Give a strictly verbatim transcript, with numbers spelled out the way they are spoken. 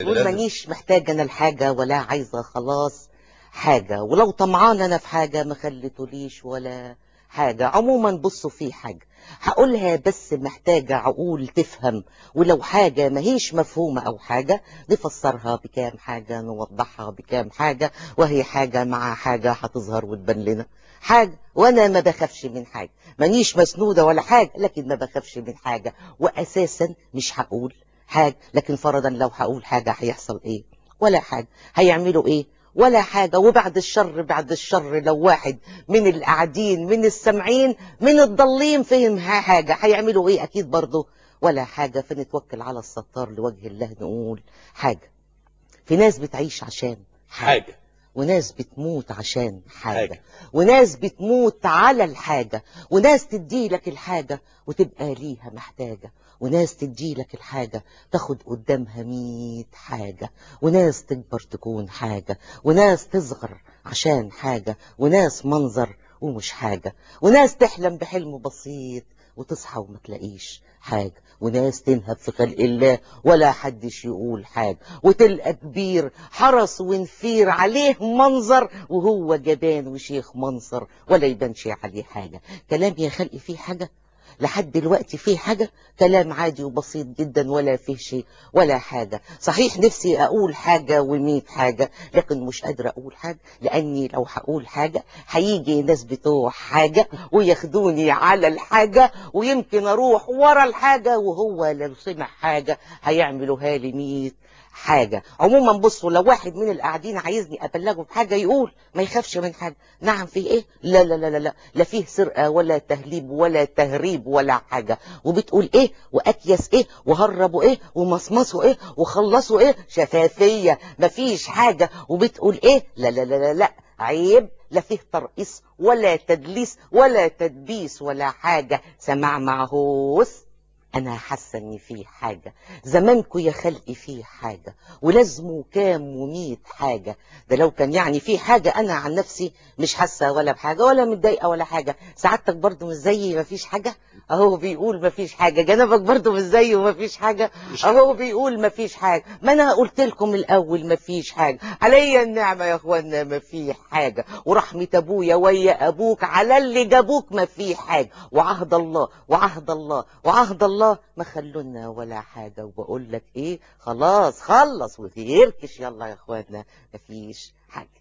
قول مانيش محتاجة أنا الحاجة ولا عايزة خلاص حاجة، ولو طمعان أنا في حاجة ما خليتوليش ولا حاجة. عموما بصوا في حاجة هقولها بس محتاجة عقول تفهم، ولو حاجة ماهيش مفهومة أو حاجة نفسرها بكام حاجة، نوضحها بكام حاجة، وهي حاجة مع حاجة هتظهر وتبان لنا حاجة. وأنا ما بخافش من حاجة، مانيش مسنودة ولا حاجة، لكن ما بخافش من حاجة، وأساسا مش هقول حاجة. لكن فرضا لو هقول حاجة هيحصل ايه؟ ولا حاجة. هيعملوا ايه؟ ولا حاجة. وبعد الشر بعد الشر لو واحد من القاعدين من السامعين من الضالين فهم حاجة هيعملوا ايه؟ اكيد برضه ولا حاجة. فنتوكل على الستار لوجه الله نقول حاجة. في ناس بتعيش عشان حاجة, حاجة. وناس بتموت عشان حاجة. حاجة وناس بتموت على الحاجة، وناس تدي لك الحاجة وتبقى ليها محتاجة، وناس تدي لك الحاجة تاخد قدامها ميت حاجة، وناس تكبر تكون حاجة، وناس تصغر عشان حاجة، وناس منظر ومش حاجة، وناس تحلم بحلم بسيط وتصحى وما تلاقيش حاجة، وناس تنهب في خلق الله ولا حدش يقول حاجة، وتلقى كبير حرس ونفير عليه منظر وهو جبان وشيخ منصر ولا يبانش عليه حاجة. كلام يا خلقي فيه حاجة؟ لحد دلوقتي فيه حاجة؟ كلام عادي وبسيط جدا ولا فيه شيء ولا حاجة. صحيح نفسي أقول حاجة وميت حاجة، لكن مش قادرة أقول حاجة، لأني لو هقول حاجة هيجي ناس بتوع حاجة وياخدوني على الحاجة، ويمكن أروح ورا الحاجة وهو لو سمع حاجة هيعملوها لي ميت حاجة. عموما بصوا، لو واحد من القاعدين عايزني أبلغه بحاجة يقول، ما يخافش من حاجة. نعم فيه إيه؟ لا لا لا لا لا, لا فيه سرقة ولا تهليب ولا تهريب ولا حاجة. وبتقول إيه؟ وأكيس إيه؟ وهربوا إيه؟ ومصمصوا إيه؟ وخلصوا إيه؟ شفافية، مفيش حاجة. وبتقول إيه؟ لا لا لا لا لا عيب، لا فيه ترقيص ولا تدليس ولا تدبيس ولا حاجة. سمع معهوس، أنا حاسة إن في حاجة. زمانكو يا خلقي في حاجة، ولازموا كام وميت حاجة. ده لو كان يعني في حاجة، أنا عن نفسي مش حاسة ولا بحاجة ولا متضايقة ولا حاجة. سعادتك برضو مش زيي مفيش حاجة؟ أهو بيقول مفيش حاجة. جنبك برضو مش زيي ومفيش حاجة؟ أهو بيقول مفيش حاجة. ما أنا قلت لكم الأول مفيش حاجة. عليا النعمة يا أخوانا مفيش حاجة، ورحمة أبويا ويا أبوك على اللي جابوك مفيش حاجة. وعهد الله وعهد الله وعهد الله ما خلونا ولا حاجة. وبقول لك ايه، خلاص خلص وتيركش يلا يا اخوانا مفيش حاجة.